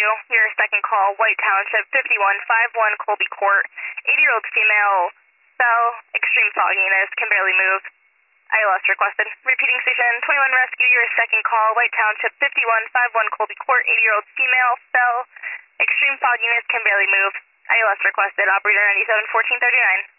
your second call, White Township, 5151 Colby Court. 80-year-old female fell, extreme fogginess, can barely move. ILS requested. Repeating station 21 Rescue, your second call, White Township, 5151 Colby Court. 80-year-old female fell, extreme fogginess, can barely move. ILS requested. Operator 971439.